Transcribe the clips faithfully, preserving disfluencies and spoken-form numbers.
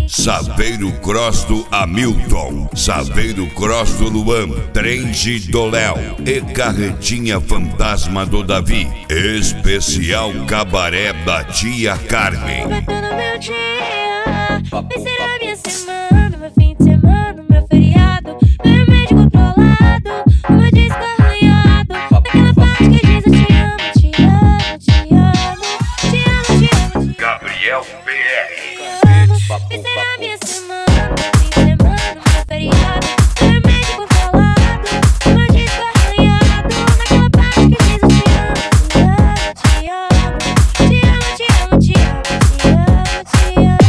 Saveiro Cross do Hamilton, Saveiro Cross do Luan, Trend do Léo e Carretinha Fantasma do Davi. Especial Cabaré da Tia Carmen. Batendo meu dia, vai ser a minha semana, meu fim de semana, meu feriado, meu remédio controlado, o meu disco arranhado, daquela parte que diz eu te amo, te amo, te amo, te amo, te amo, te amo. Gabriel P R. Vai ser a minha semana, meu fim de semana, meu feriado, meu remédio controlado, o meu disco arranhado, daquela parte que diz eu te amo, te amo, te amo, te amo, te amo, te amo, te amo,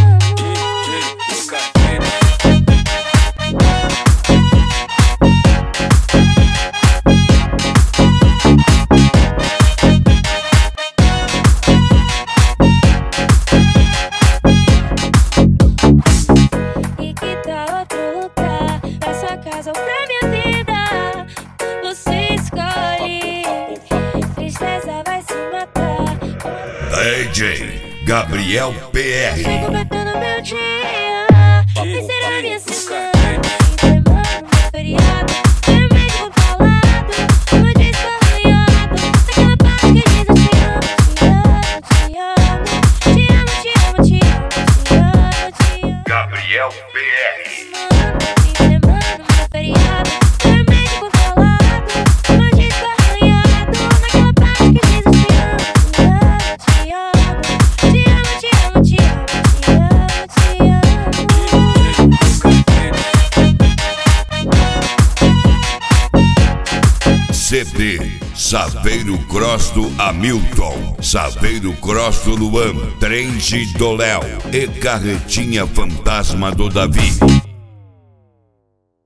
E que tal outro lugar, pra sua casa ou pra minha vida? Você escolhe, tristeza vai se matar. D J Gabriel P R. Chego batendo meu dia, vai ser a minha semana, fim de semana, meu feriado, meu remédio controlado, o meu disco arranhado, daquela parte que diz eu te amo, te amo, te amo, te amo, te amo, te amo, te amo. Gabriel P R. Fim de semana, meu feriado, meu remédio controlado, o meu disco arranhado, daquela parte que diz eu te amo, te amo, te amo, te amo, te amo, te amo, te amo. C D Saveiro Cross do Hamilton, Saveiro Cross do Luan, Trend do Léo e Carretinha Fantasma do Davi.